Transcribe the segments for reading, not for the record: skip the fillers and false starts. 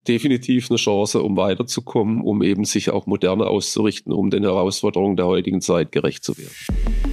definitiv eine Chance, um weiterzukommen, um eben sich auch moderner auszurichten, um den Herausforderungen der heutigen Zeit gerecht zu werden.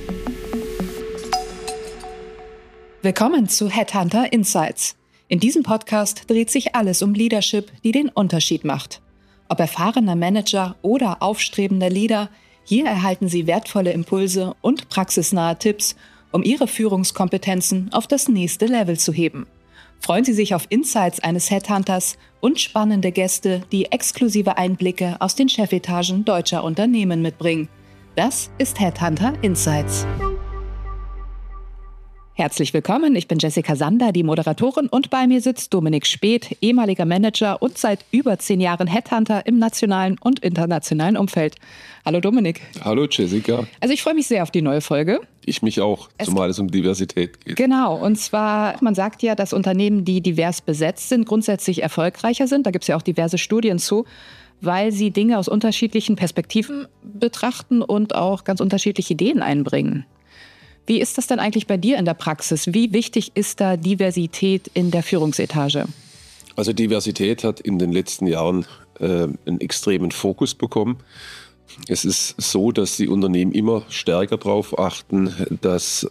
Willkommen zu Headhunter Insights. In diesem Podcast dreht sich alles um Leadership, die den Unterschied macht. Ob erfahrener Manager oder aufstrebender Leader, hier erhalten Sie wertvolle Impulse und praxisnahe Tipps, um Ihre Führungskompetenzen auf das nächste Level zu heben. Freuen Sie sich auf Insights eines Headhunters und spannende Gäste, die exklusive Einblicke aus den Chefetagen deutscher Unternehmen mitbringen. Das ist Headhunter Insights. Herzlich willkommen, ich bin Jessica Sander, die Moderatorin, und bei mir sitzt Dominik Späth, ehemaliger Manager und seit über 10 Jahren Headhunter im nationalen und internationalen Umfeld. Hallo Dominik. Hallo Jessica. Also ich freue mich sehr auf die neue Folge. Ich mich auch, zumal es um Diversität geht. Genau, und zwar, man sagt ja, dass Unternehmen, die divers besetzt sind, grundsätzlich erfolgreicher sind. Da gibt es ja auch diverse Studien zu, weil sie Dinge aus unterschiedlichen Perspektiven betrachten und auch ganz unterschiedliche Ideen einbringen. Wie ist das denn eigentlich bei dir in der Praxis? Wie wichtig ist da Diversität in der Führungsetage? Also Diversität hat in den letzten Jahren einen extremen Fokus bekommen. Es ist so, dass die Unternehmen immer stärker darauf achten, dass,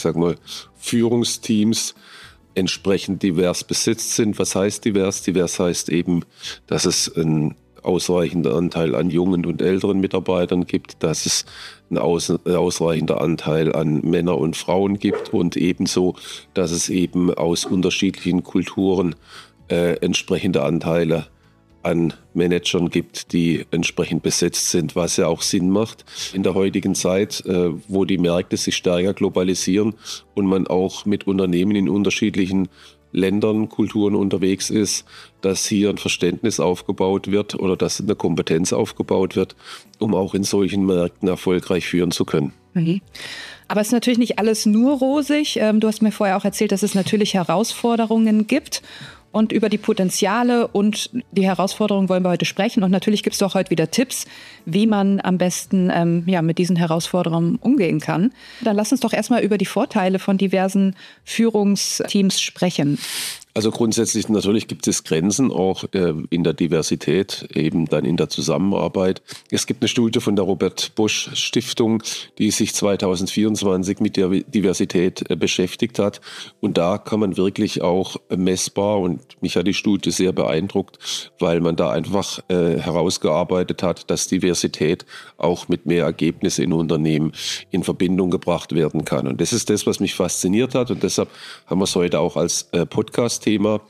Führungsteams entsprechend divers besetzt sind. Was heißt divers? Divers heißt eben, dass es ein ausreichender Anteil an jungen und älteren Mitarbeitern gibt, dass es ein ausreichender Anteil an Männern und Frauen gibt und ebenso, dass es eben aus unterschiedlichen Kulturen entsprechende Anteile an Managern gibt, die entsprechend besetzt sind, was ja auch Sinn macht in der heutigen Zeit, wo die Märkte sich stärker globalisieren und man auch mit Unternehmen in unterschiedlichen Ländern, Kulturen unterwegs ist, dass hier ein Verständnis aufgebaut wird oder dass eine Kompetenz aufgebaut wird, um auch in solchen Märkten erfolgreich führen zu können. Mhm. Aber es ist natürlich nicht alles nur rosig. Du hast mir vorher auch erzählt, dass es natürlich Herausforderungen gibt. Und über die Potenziale und die Herausforderungen wollen wir heute sprechen. Und natürlich gibt es auch heute wieder Tipps, wie man am besten mit diesen Herausforderungen umgehen kann. Dann lass uns doch erstmal über die Vorteile von diversen Führungsteams sprechen. Also grundsätzlich natürlich gibt es Grenzen auch in der Diversität, eben dann in der Zusammenarbeit. Es gibt eine Studie von der Robert Bosch Stiftung, die sich 2024 mit der Diversität beschäftigt hat. Und da kann man wirklich auch messbar, und mich hat die Studie sehr beeindruckt, weil man da einfach herausgearbeitet hat, dass Diversität auch mit mehr Ergebnisse in Unternehmen in Verbindung gebracht werden kann. Und das ist das, was mich fasziniert hat. Und deshalb haben wir es heute auch als Podcast-Thema.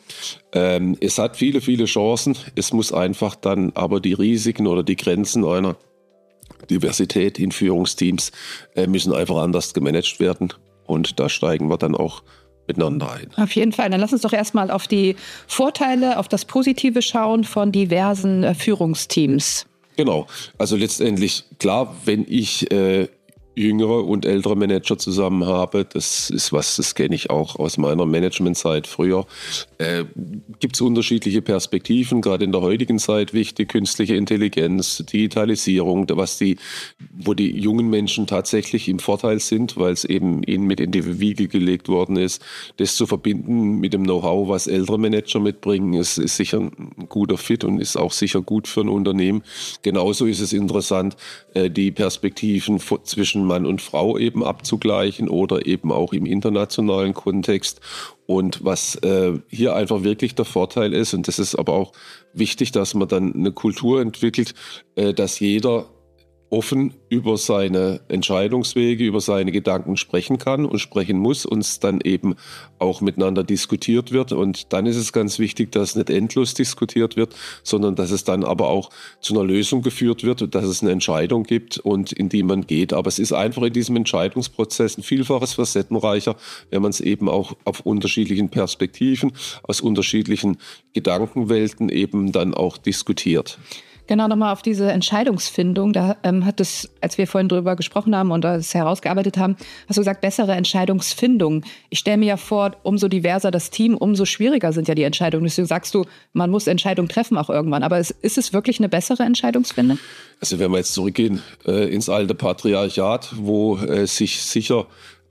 Es hat viele, viele Chancen. Es muss einfach dann aber die Risiken oder die Grenzen einer Diversität in Führungsteams müssen einfach anders gemanagt werden. Und da steigen wir dann auch miteinander ein. Auf jeden Fall. Dann lass uns doch erstmal auf die Vorteile, auf das Positive schauen von diversen Führungsteams. Genau. Also letztendlich, klar, wenn ich jüngere und ältere Manager zusammen habe. Das ist was, das kenne ich auch aus meiner Managementzeit früher. Gibt es unterschiedliche Perspektiven, gerade in der heutigen Zeit wichtig, künstliche Intelligenz, Digitalisierung, wo die jungen Menschen tatsächlich im Vorteil sind, weil es eben ihnen mit in die Wiege gelegt worden ist. Das zu verbinden mit dem Know-how, was ältere Manager mitbringen, ist sicher ein guter Fit und ist auch sicher gut für ein Unternehmen. Genauso ist es interessant, die Perspektiven zwischen Mann und Frau eben abzugleichen oder eben auch im internationalen Kontext. Und was hier einfach wirklich der Vorteil ist, und das ist aber auch wichtig, dass man dann eine Kultur entwickelt, dass jeder offen über seine Entscheidungswege, über seine Gedanken sprechen kann und sprechen muss und es dann eben auch miteinander diskutiert wird. Und dann ist es ganz wichtig, dass nicht endlos diskutiert wird, sondern dass es dann aber auch zu einer Lösung geführt wird und dass es eine Entscheidung gibt und in die man geht. Aber es ist einfach in diesem Entscheidungsprozess ein Vielfaches facettenreicher, wenn man es eben auch auf unterschiedlichen Perspektiven, aus unterschiedlichen Gedankenwelten eben dann auch diskutiert. Genau, nochmal auf diese Entscheidungsfindung. Da hat es, als wir vorhin drüber gesprochen haben und das herausgearbeitet haben, hast du gesagt, bessere Entscheidungsfindung. Ich stelle mir ja vor, umso diverser das Team, umso schwieriger sind ja die Entscheidungen. Deswegen sagst du, man muss Entscheidungen treffen auch irgendwann. Aber ist es wirklich eine bessere Entscheidungsfindung? Also wenn wir jetzt zurückgehen ins alte Patriarchat, wo sich sicher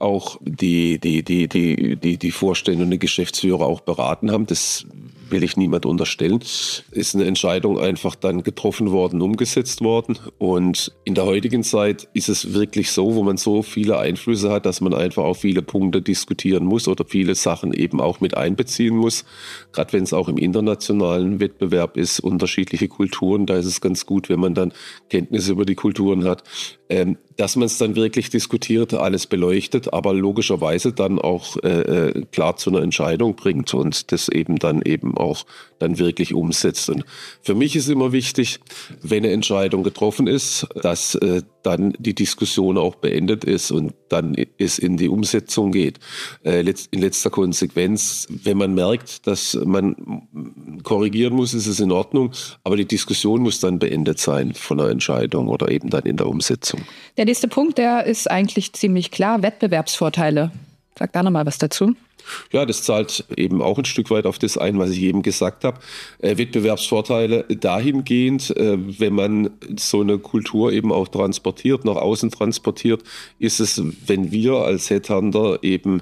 auch die Vorstände und die Geschäftsführer auch beraten haben. Das will ich niemand unterstellen. Ist eine Entscheidung einfach dann getroffen worden, umgesetzt worden. Und in der heutigen Zeit ist es wirklich so, wo man so viele Einflüsse hat, dass man einfach auch viele Punkte diskutieren muss oder viele Sachen eben auch mit einbeziehen muss. Gerade wenn es auch im internationalen Wettbewerb ist, unterschiedliche Kulturen, da ist es ganz gut, wenn man dann Kenntnisse über die Kulturen hat. Dass man es dann wirklich diskutiert, alles beleuchtet, aber logischerweise dann auch klar zu einer Entscheidung bringt und das eben auch dann wirklich umsetzt. Und für mich ist immer wichtig, wenn eine Entscheidung getroffen ist, dass dann die Diskussion auch beendet ist und dann es in die Umsetzung geht. In letzter Konsequenz, wenn man merkt, dass man korrigieren muss, ist es in Ordnung, aber die Diskussion muss dann beendet sein von einer Entscheidung oder eben dann in der Umsetzung. Der nächste Punkt, der ist eigentlich ziemlich klar, Wettbewerbsvorteile. Sag da nochmal was dazu. Ja, das zahlt eben auch ein Stück weit auf das ein, was ich eben gesagt habe. Wettbewerbsvorteile dahingehend, wenn man so eine Kultur eben auch transportiert, nach außen transportiert, ist es, wenn wir als Headhunter eben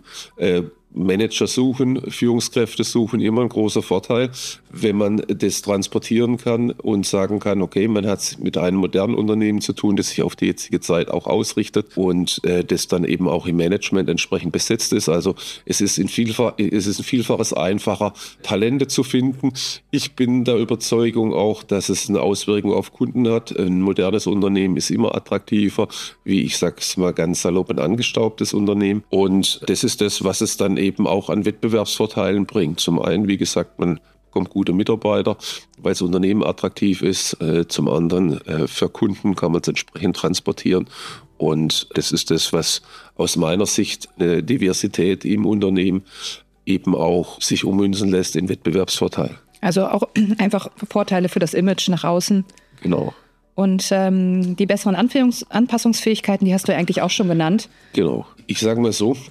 Manager suchen, Führungskräfte suchen, immer ein großer Vorteil, wenn man das transportieren kann und sagen kann, okay, man hat es mit einem modernen Unternehmen zu tun, das sich auf die jetzige Zeit auch ausrichtet und das dann eben auch im Management entsprechend besetzt ist. Also es ist ein Vielfaches einfacher, Talente zu finden. Ich bin der Überzeugung auch, dass es eine Auswirkung auf Kunden hat. Ein modernes Unternehmen ist immer attraktiver, wie ich sag's mal ganz salopp, ein angestaubtes Unternehmen. Und das ist das, was es dann eben auch an Wettbewerbsvorteilen bringt. Zum einen, wie gesagt, man bekommt gute Mitarbeiter, weil das Unternehmen attraktiv ist. Zum anderen, für Kunden kann man es entsprechend transportieren. Und das ist das, was aus meiner Sicht eine Diversität im Unternehmen eben auch sich ummünzen lässt in Wettbewerbsvorteil. Also auch einfach Vorteile für das Image nach außen. Genau. Und die besseren Anpassungsfähigkeiten, die hast du ja eigentlich auch schon genannt. Genau. Ich sage mal so,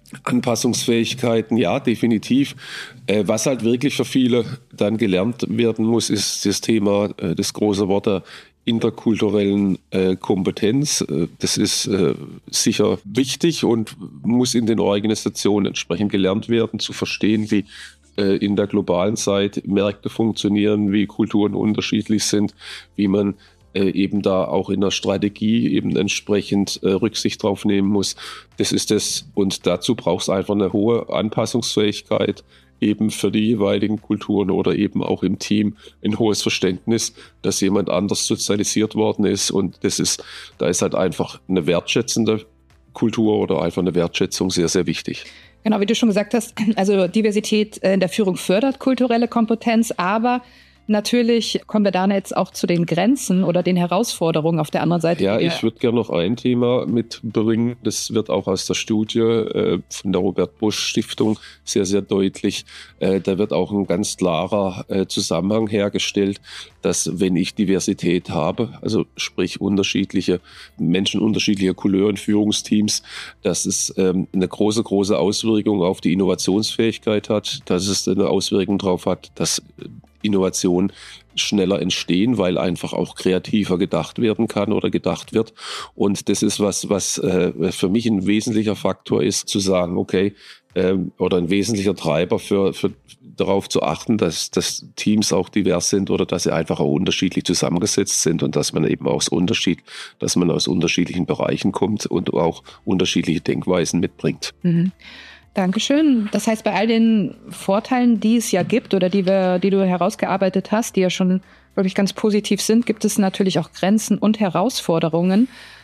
Anpassungsfähigkeiten, ja, definitiv. Was halt wirklich für viele dann gelernt werden muss, ist das Thema, das große Wort der interkulturellen Kompetenz. Das ist sicher wichtig und muss in den Organisationen entsprechend gelernt werden, zu verstehen, wie in der globalen Zeit Märkte funktionieren, wie Kulturen unterschiedlich sind, wie man eben da auch in der Strategie eben entsprechend Rücksicht drauf nehmen muss. Das ist das. Und dazu braucht es einfach eine hohe Anpassungsfähigkeit eben für die jeweiligen Kulturen oder eben auch im Team ein hohes Verständnis, dass jemand anders sozialisiert worden ist. Und da ist halt einfach eine wertschätzende Kultur oder einfach eine Wertschätzung sehr, sehr wichtig. Genau, wie du schon gesagt hast, also Diversität in der Führung fördert kulturelle Kompetenz, aber natürlich kommen wir da jetzt auch zu den Grenzen oder den Herausforderungen auf der anderen Seite. Ja, ich würde gerne noch ein Thema mitbringen. Das wird auch aus der Studie von der Robert-Bosch-Stiftung sehr, sehr deutlich. Da wird auch ein ganz klarer Zusammenhang hergestellt, dass wenn ich Diversität habe, also sprich unterschiedliche Menschen, unterschiedlicher Couleur in Führungsteams, dass es eine große, große Auswirkung auf die Innovationsfähigkeit hat, dass es eine Auswirkung darauf hat, dass Innovationen schneller entstehen, weil einfach auch kreativer gedacht werden kann oder gedacht wird. Und das ist was für mich ein wesentlicher Faktor ist, zu sagen, okay, oder ein wesentlicher Treiber für darauf zu achten, dass Teams auch divers sind oder dass sie einfach auch unterschiedlich zusammengesetzt sind und dass man eben auch dass man aus unterschiedlichen Bereichen kommt und auch unterschiedliche Denkweisen mitbringt. Mhm. Dankeschön. Das heißt, bei all den Vorteilen, die es ja gibt oder die du herausgearbeitet hast, die ja schon wirklich ganz positiv sind, gibt es natürlich auch Grenzen und Herausforderungen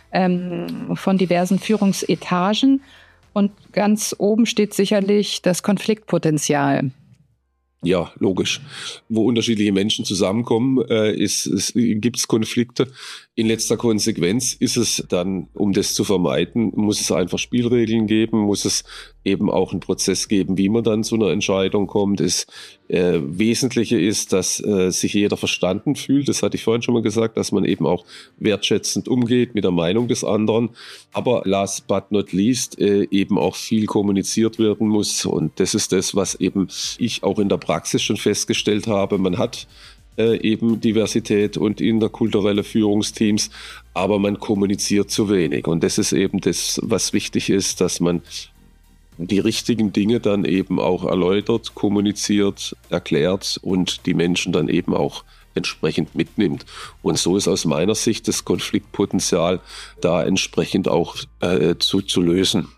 von diversen Führungsetagen. Und ganz oben steht sicherlich das Konfliktpotenzial. Ja, logisch. Wo unterschiedliche Menschen zusammenkommen, gibt es Konflikte. In letzter Konsequenz ist es dann, um das zu vermeiden, muss es einfach Spielregeln geben, muss es eben auch einen Prozess geben, wie man dann zu einer Entscheidung kommt. Das Wesentliche ist, dass sich jeder verstanden fühlt. Das hatte ich vorhin schon mal gesagt, dass man eben auch wertschätzend umgeht mit der Meinung des anderen. Aber last but not least eben auch viel kommuniziert werden muss. Und das ist das, was eben ich auch in der Praxis schon festgestellt habe. Man hat eben Diversität und interkulturelle Führungsteams, aber man kommuniziert zu wenig. Und das ist eben das, was wichtig ist, dass man die richtigen Dinge dann eben auch erläutert, kommuniziert, erklärt und die Menschen dann eben auch entsprechend mitnimmt. Und so ist aus meiner Sicht das Konfliktpotenzial da entsprechend auch zu lösen.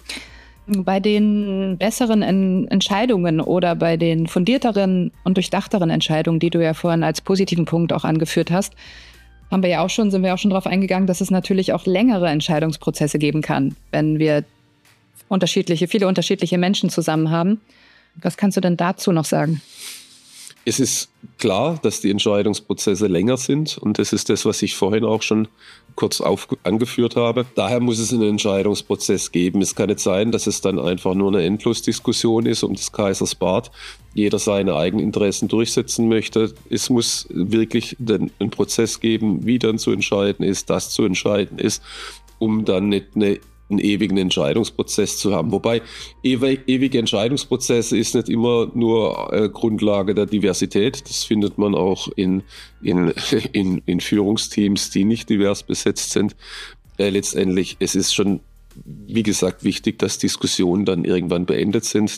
Bei den besseren Entscheidungen oder bei den fundierteren und durchdachteren Entscheidungen, die du ja vorhin als positiven Punkt auch angeführt hast, sind wir auch schon darauf eingegangen, dass es natürlich auch längere Entscheidungsprozesse geben kann, wenn wir viele unterschiedliche Menschen zusammen haben. Was kannst du denn dazu noch sagen? Es ist klar, dass die Entscheidungsprozesse länger sind und das ist das, was ich vorhin auch schon kurz angeführt habe. Daher muss es einen Entscheidungsprozess geben. Es kann nicht sein, dass es dann einfach nur eine Endlosdiskussion ist um des Kaisers Bart, jeder seine eigenen Interessen durchsetzen möchte. Es muss wirklich einen Prozess geben, wie dann zu entscheiden ist, das zu entscheiden ist, um dann nicht einen ewigen Entscheidungsprozess zu haben. Wobei ewige Entscheidungsprozesse ist nicht immer nur Grundlage der Diversität. Das findet man auch in Führungsteams, die nicht divers besetzt sind. Letztendlich, es ist schon, wie gesagt, wichtig, dass Diskussionen dann irgendwann beendet sind.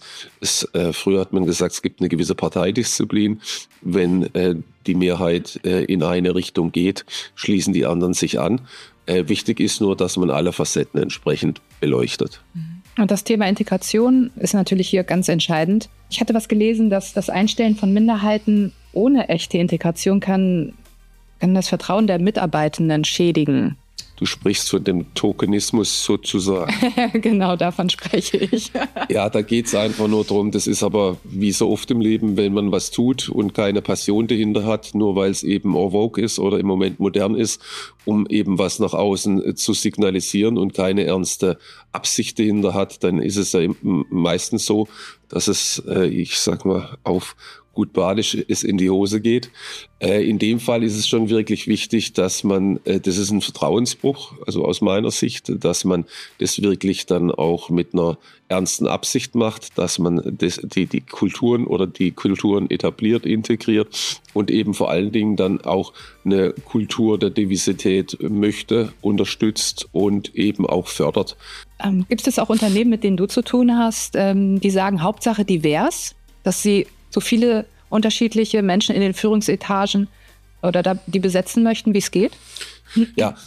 Früher hat man gesagt, es gibt eine gewisse Parteidisziplin. Wenn die Mehrheit in eine Richtung geht, schließen die anderen sich an. Wichtig ist nur, dass man alle Facetten entsprechend beleuchtet. Und das Thema Integration ist natürlich hier ganz entscheidend. Ich hatte was gelesen, dass das Einstellen von Minderheiten ohne echte Integration kann das Vertrauen der Mitarbeitenden schädigen. Du sprichst von dem Tokenismus sozusagen. Genau, davon spreche ich. Ja, da geht es einfach nur darum, das ist aber wie so oft im Leben, wenn man was tut und keine Passion dahinter hat, nur weil es eben en vogue ist oder im Moment modern ist, um eben was nach außen zu signalisieren und keine ernste Absicht dahinter hat, dann ist es ja meistens so, dass es, ich sag mal, auf gut badisch es in die Hose geht. In dem Fall ist es schon wirklich wichtig, dass man, das ist ein Vertrauensbruch, also aus meiner Sicht, dass man das wirklich dann auch mit einer ernsten Absicht macht, dass man die Kulturen oder die Kulturen etabliert, integriert und eben vor allen Dingen dann auch eine Kultur der Diversität möchte, unterstützt und eben auch fördert. Gibt es auch Unternehmen, mit denen du zu tun hast, die sagen, Hauptsache divers, dass sie so viele unterschiedliche Menschen in den Führungsetagen oder die besetzen möchten, wie es geht? Ja,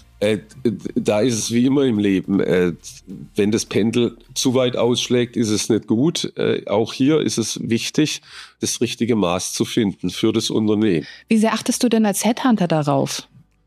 da ist es wie immer im Leben. Wenn das Pendel zu weit ausschlägt, ist es nicht gut. Auch hier ist es wichtig, das richtige Maß zu finden für das Unternehmen. Wie sehr achtest du denn als Headhunter darauf?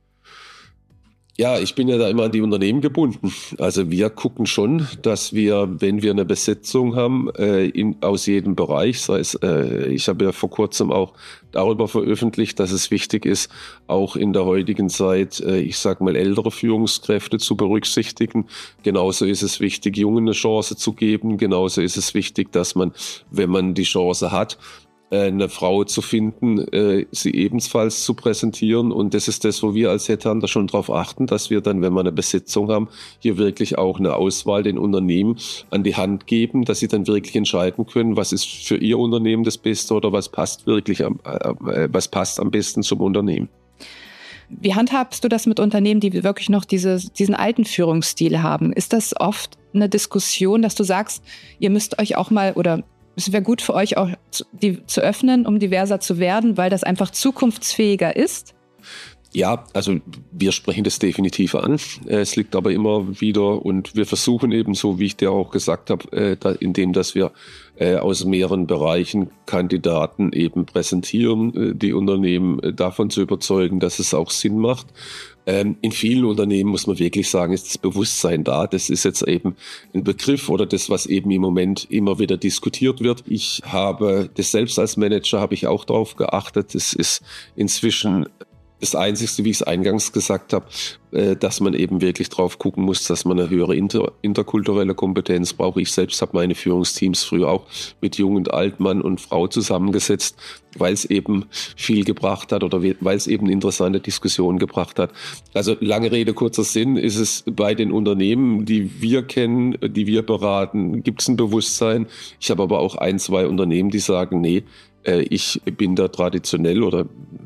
Ja, ich bin ja da immer an die Unternehmen gebunden. Also wir gucken schon, dass wir, wenn wir eine Besetzung haben, aus jedem Bereich, sei es, ich habe ja vor kurzem auch darüber veröffentlicht, dass es wichtig ist, auch in der heutigen Zeit, ich sag mal, ältere Führungskräfte zu berücksichtigen. Genauso ist es wichtig, Jungen eine Chance zu geben. Genauso ist es wichtig, dass man, wenn man die Chance hat, eine Frau zu finden, sie ebenfalls zu präsentieren. Und das ist das, wo wir als Headhunter schon darauf achten, dass wir dann, wenn wir eine Besetzung haben, hier wirklich auch eine Auswahl den Unternehmen an die Hand geben, dass sie dann wirklich entscheiden können, was ist für ihr Unternehmen das Beste oder was passt was passt am besten zum Unternehmen. Wie handhabst du das mit Unternehmen, die wirklich noch diesen alten Führungsstil haben? Ist das oft eine Diskussion, dass du sagst, ihr müsst euch auch mal oder es wäre gut für euch auch, die zu öffnen, um diverser zu werden, weil das einfach zukunftsfähiger ist? Ja, also wir sprechen das definitiv an. Es liegt aber immer wieder und wir versuchen eben so, wie ich dir auch gesagt habe, indem dass wir aus mehreren Bereichen Kandidaten eben präsentieren, die Unternehmen davon zu überzeugen, dass es auch Sinn macht. In vielen Unternehmen muss man wirklich sagen, ist das Bewusstsein da. Das ist jetzt eben ein Begriff oder das, was eben im Moment immer wieder diskutiert wird. Ich habe das selbst als Manager, habe ich auch darauf geachtet. Es ist inzwischen das Einzige, wie ich es eingangs gesagt habe, dass man eben wirklich drauf gucken muss, dass man eine höhere interkulturelle Kompetenz braucht. Ich selbst habe meine Führungsteams früher auch mit Jung und Alt, Mann und Frau zusammengesetzt, weil es eben viel gebracht hat oder weil es eben interessante Diskussionen gebracht hat. Also lange Rede, kurzer Sinn, ist es bei den Unternehmen, die wir kennen, die wir beraten, gibt es ein Bewusstsein. Ich habe aber auch 1, 2 Unternehmen, die sagen, nee, ich bin da traditionell oder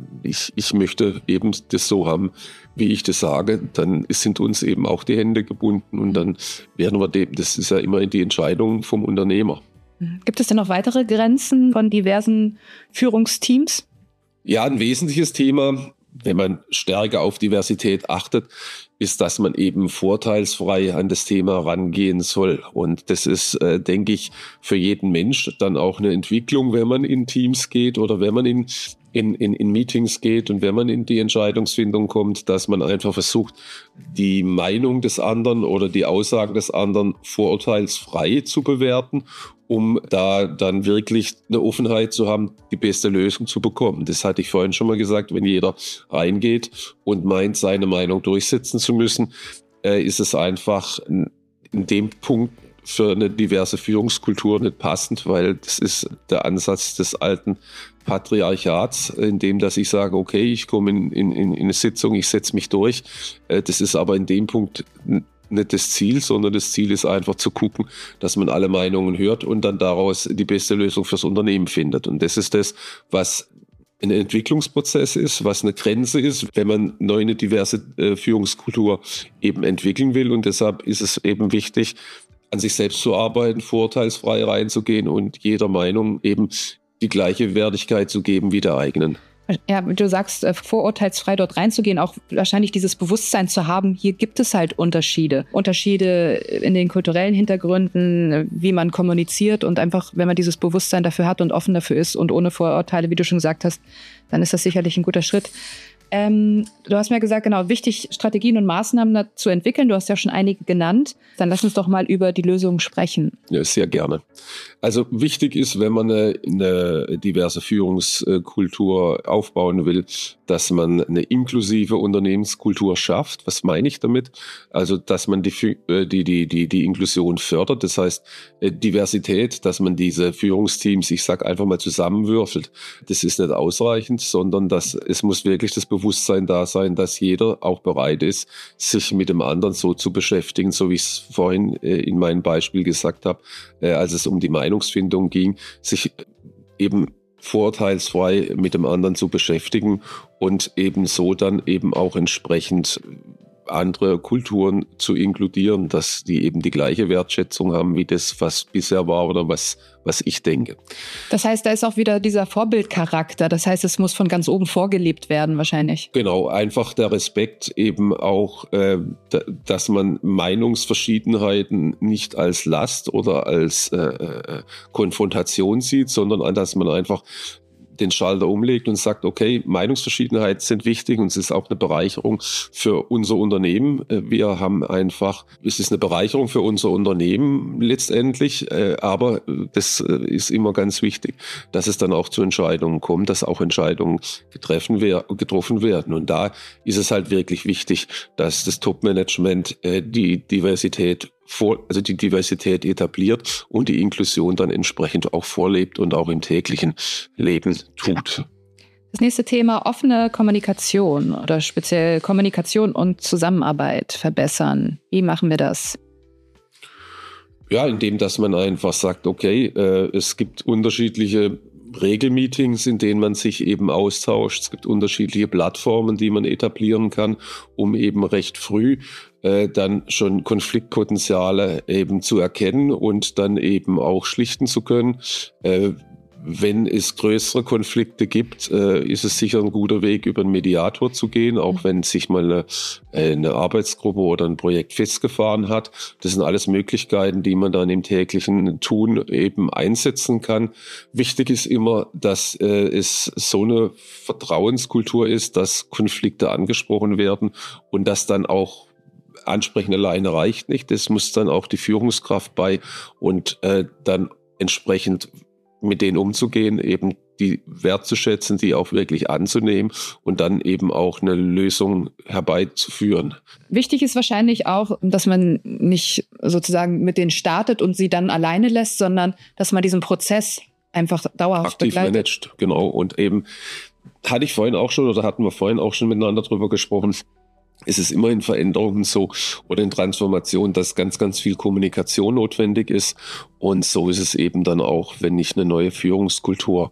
ich möchte eben das so haben, wie ich das sage, dann sind uns eben auch die Hände gebunden und dann werden wir das ist ja immer die Entscheidung vom Unternehmer. Gibt es denn noch weitere Grenzen von diversen Führungsteams? Ja, ein wesentliches Thema, wenn man stärker auf Diversität achtet, ist, dass man eben vorteilsfrei an das Thema rangehen soll. Und das ist, denke ich, für jeden Mensch dann auch eine Entwicklung, wenn man in Teams geht oder wenn man in Meetings geht und wenn man in die Entscheidungsfindung kommt, dass man einfach versucht, die Meinung des anderen oder die Aussagen des anderen vorurteilsfrei zu bewerten, um da dann wirklich eine Offenheit zu haben, die beste Lösung zu bekommen. Das hatte ich vorhin schon mal gesagt, wenn jeder reingeht und meint, seine Meinung durchsetzen zu müssen, ist es einfach in dem Punkt für eine diverse Führungskultur nicht passend, weil das ist der Ansatz des alten Patriarchats, in dem, dass ich sage, okay, ich komme in eine Sitzung, ich setze mich durch. Das ist aber in dem Punkt nicht das Ziel, sondern das Ziel ist einfach zu gucken, dass man alle Meinungen hört und dann daraus die beste Lösung fürs Unternehmen findet. Und das ist das, was ein Entwicklungsprozess ist, was eine Grenze ist, wenn man neu eine diverse Führungskultur eben entwickeln will. Und deshalb ist es eben wichtig, an sich selbst zu arbeiten, vorurteilsfrei reinzugehen und jeder Meinung eben die gleiche Wertigkeit zu geben wie der eigenen. Ja, du sagst, vorurteilsfrei dort reinzugehen, auch wahrscheinlich dieses Bewusstsein zu haben, hier gibt es halt Unterschiede. Unterschiede in den kulturellen Hintergründen, wie man kommuniziert und einfach, wenn man dieses Bewusstsein dafür hat und offen dafür ist und ohne Vorurteile, wie du schon gesagt hast, dann ist das sicherlich ein guter Schritt. Du hast mir gesagt, genau, wichtig, Strategien und Maßnahmen dazu entwickeln. Du hast ja schon einige genannt. Dann lass uns doch mal über die Lösungen sprechen. Ja, sehr gerne. Also wichtig ist, wenn man eine diverse Führungskultur aufbauen will, dass man eine inklusive Unternehmenskultur schafft. Was meine ich damit? Also, dass man die Inklusion fördert. Das heißt, Diversität, dass man diese Führungsteams, ich sage einfach mal, zusammenwürfelt. Das ist nicht ausreichend, sondern es muss wirklich das Bewusstsein da sein, dass jeder auch bereit ist, sich mit dem anderen so zu beschäftigen, so wie ich es vorhin in meinem Beispiel gesagt habe, als es um die Meinungsfindung ging, sich eben vorurteilsfrei mit dem anderen zu beschäftigen und eben so dann eben auch entsprechend andere Kulturen zu inkludieren, dass die eben die gleiche Wertschätzung haben wie das, was bisher war oder was ich denke. Das heißt, da ist auch wieder dieser Vorbildcharakter. Das heißt, es muss von ganz oben vorgelebt werden wahrscheinlich. Genau, einfach der Respekt eben auch, dass man Meinungsverschiedenheiten nicht als Last oder als Konfrontation sieht, sondern dass man einfach den Schalter umlegt und sagt, okay, Meinungsverschiedenheiten sind wichtig und es ist auch eine Bereicherung für unser Unternehmen. Es ist eine Bereicherung für unser Unternehmen letztendlich, aber das ist immer ganz wichtig, dass es dann auch zu Entscheidungen kommt, dass auch Entscheidungen getroffen werden. Und da ist es halt wirklich wichtig, dass das Top-Management die Diversität etabliert und die Inklusion dann entsprechend auch vorlebt und auch im täglichen Leben tut. Das nächste Thema, offene Kommunikation oder speziell Kommunikation und Zusammenarbeit verbessern. Wie machen wir das? Ja, indem, dass man einfach sagt, okay, es gibt unterschiedliche Regelmeetings, in denen man sich eben austauscht. Es gibt unterschiedliche Plattformen, die man etablieren kann, um eben recht früh dann schon Konfliktpotenziale eben zu erkennen und dann eben auch schlichten zu können. Wenn es größere Konflikte gibt, ist es sicher ein guter Weg, über einen Mediator zu gehen, auch wenn sich mal eine Arbeitsgruppe oder ein Projekt festgefahren hat. Das sind alles Möglichkeiten, die man dann im täglichen Tun eben einsetzen kann. Wichtig ist immer, dass es so eine Vertrauenskultur ist, dass Konflikte angesprochen werden und dass dann auch Ansprechen alleine reicht nicht. Das muss dann auch die Führungskraft bei und dann entsprechend mit denen umzugehen, eben die wertzuschätzen, die auch wirklich anzunehmen und dann eben auch eine Lösung herbeizuführen. Wichtig ist wahrscheinlich auch, dass man nicht sozusagen mit denen startet und sie dann alleine lässt, sondern dass man diesen Prozess einfach dauerhaft aktiv begleitet. Managt, genau. Und eben hatten wir vorhin auch schon miteinander drüber gesprochen. Es ist immer in Veränderungen so oder in Transformation, dass ganz, ganz viel Kommunikation notwendig ist. Und so ist es eben dann auch, wenn ich eine neue Führungskultur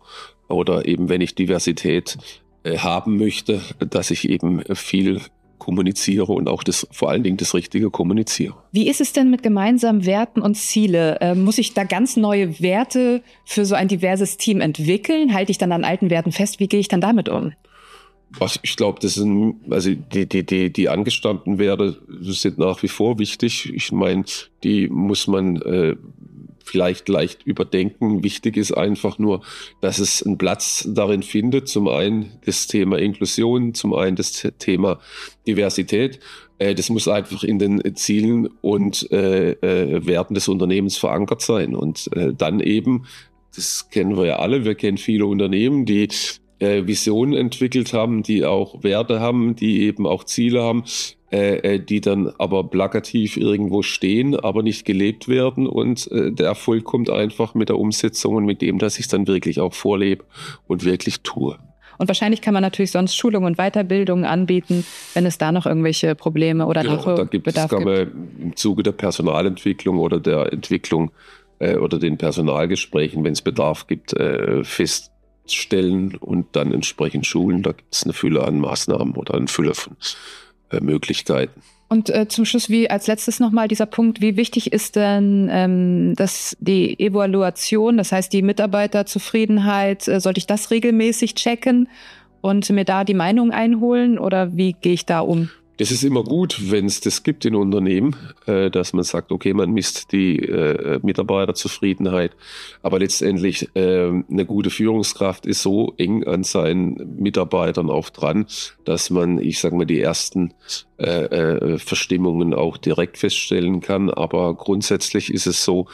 oder eben wenn ich Diversität haben möchte, dass ich eben viel kommuniziere und auch vor allen Dingen das Richtige kommuniziere. Wie ist es denn mit gemeinsamen Werten und Ziele? Muss ich da ganz neue Werte für so ein diverses Team entwickeln? Halte ich dann an alten Werten fest? Wie gehe ich dann damit um? Ich glaube, das sind, also die angestammten Werte sind nach wie vor wichtig. Ich meine, die muss man vielleicht leicht überdenken. Wichtig ist einfach nur, dass es einen Platz darin findet. Zum einen das Thema Inklusion, zum einen das Thema Diversität. Das muss einfach in den Zielen und Werten des Unternehmens verankert sein. Und dann eben, das kennen wir ja alle, wir kennen viele Unternehmen, die Visionen entwickelt haben, die auch Werte haben, die eben auch Ziele haben, die dann aber plakativ irgendwo stehen, aber nicht gelebt werden. Und der Erfolg kommt einfach mit der Umsetzung und mit dem, dass ich es dann wirklich auch vorlebe und wirklich tue. Und wahrscheinlich kann man natürlich sonst Schulungen und Weiterbildungen anbieten, wenn es da noch irgendwelche Probleme oder Nachholbedarf gibt. Das kann man im Zuge der Personalentwicklung oder der Entwicklung oder den Personalgesprächen, wenn es Bedarf gibt, feststellen und dann entsprechend schulen. Da gibt es eine Fülle an Maßnahmen oder eine Fülle von Möglichkeiten. Und zum Schluss, wie als letztes nochmal dieser Punkt, wie wichtig ist denn die Evaluation, das heißt die Mitarbeiterzufriedenheit, sollte ich das regelmäßig checken und mir da die Meinung einholen oder wie gehe ich da um? Das ist immer gut, wenn es das gibt in Unternehmen, dass man sagt, okay, man misst die Mitarbeiterzufriedenheit, aber letztendlich eine gute Führungskraft ist so eng an seinen Mitarbeitern auch dran, dass man, ich sage mal, die ersten Verstimmungen auch direkt feststellen kann, aber grundsätzlich ist es so,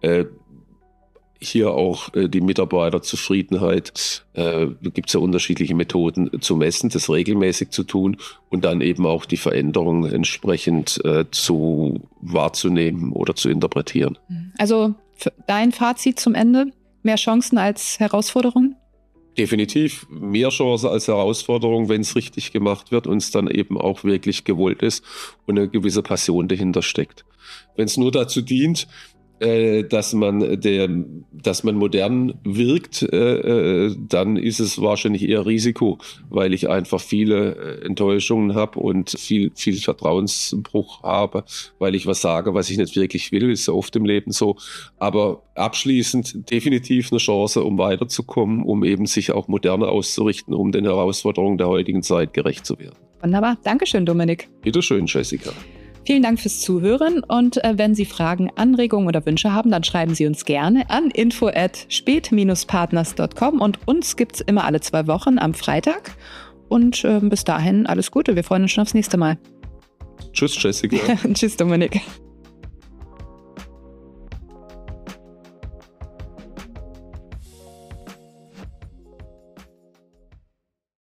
hier auch die Mitarbeiterzufriedenheit, gibt es ja unterschiedliche Methoden zu messen, das regelmäßig zu tun und dann eben auch die Veränderungen entsprechend wahrzunehmen oder zu interpretieren. Also dein Fazit zum Ende, mehr Chancen als Herausforderungen? Definitiv mehr Chance als Herausforderung, wenn es richtig gemacht wird und es dann eben auch wirklich gewollt ist und eine gewisse Passion dahinter steckt. Wenn es nur dazu dient, dass man modern wirkt, dann ist es wahrscheinlich eher Risiko, weil ich einfach viele Enttäuschungen habe und viel Vertrauensbruch habe, weil ich was sage, was ich nicht wirklich will, ist ja oft im Leben so. Aber abschließend definitiv eine Chance, um weiterzukommen, um eben sich auch moderner auszurichten, um den Herausforderungen der heutigen Zeit gerecht zu werden. Wunderbar. Dankeschön, Dominik. Bitteschön, Jessica. Vielen Dank fürs Zuhören und wenn Sie Fragen, Anregungen oder Wünsche haben, dann schreiben Sie uns gerne an info@speth-partners.com und uns gibt es immer alle 2 Wochen am Freitag und bis dahin alles Gute, wir freuen uns schon aufs nächste Mal. Tschüss, Jessica. Tschüss, Dominik.